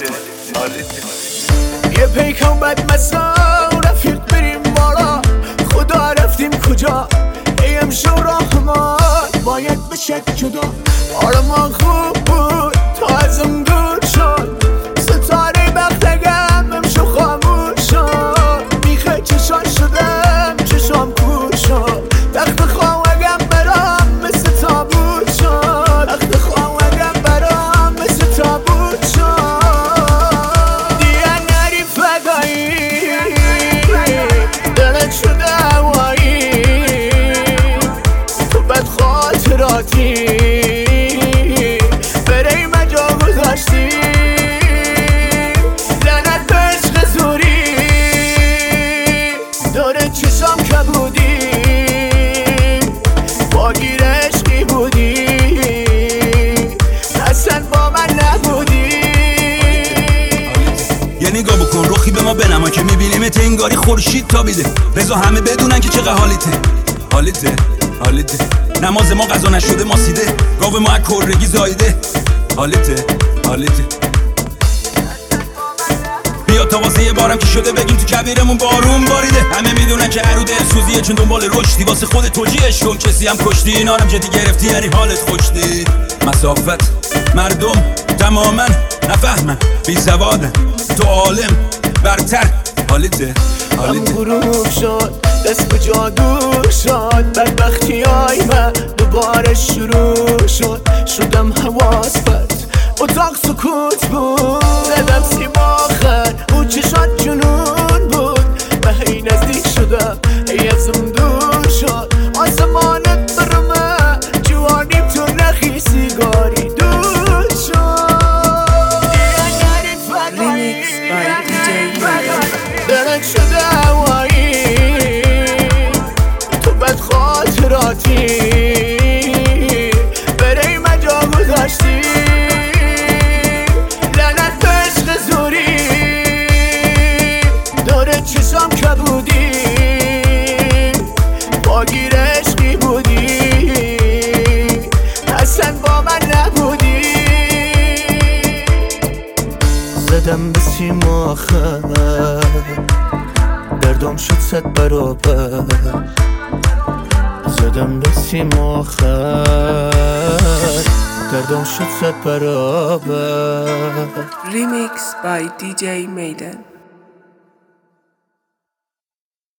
یه پیکم بد مسا رفیق بریم بالا، خدا رفتیم کجا ای امشو رحمان باید بشه جدا. آرمان خوب بود تا ازم دور شد، ستاره بختگم امشو خاموش شد. میخه چشان شدم چشام کور شد، تخت خواهگم برام مثل تابوت شد، تخت خواهگم برام مثل تابوت شد. دیگه نری فدایی دلت شده هوایی، تو بد خاطراتی برای مجا گذاشتی، لعنت به عشق زوری داره چشام کبودی، باگیر عشقی بودی اصلا با من نبودی. یه نگاه بکن روخی به ما بنما که میبینیمت انگاری خورشید تابیده، رضا همه بدونن که چقدر حالیته نماز ما قضا نشده ما سیده، گاو ما از کرگی زایده. حالیته بیا تا واسه یه بارم که شده بگیم تو کبیرمون بارون باریده. همه میدونن که عرود سوزیه چون دنبال رشدی، واسه خود توجیهش کن کسی هم کشتی، اینارم جدی گرفتی یعنی حالت خوشتی. مسافت مردم تماما نفهمن، بی سوادن تو عالم برتر. حالیته غروب شد دست به جادو شد، بدبختی های من دوباره شروع شد. شدم حواست اتاق سکوت بود، زدم سیم آخر او چشات جنون بود. به هی نزدیک شدم ای ازم دور شد، آسمانت برمه جوانیم تو نخی سیگاری دور شد. Remix by DJ Maidan. دلت شده هوایی تو بد خاطراتی برای مجا گذاشتی، لعنت به عشق زوری داره چشام کبودی، باگیر عشقی بودی اصلا با من نبودی. زدم به سیم آخر دردم شد 100 برابر، زدم به سیم آخر دردم شد 100 برابر. Remix by DJ Maidan.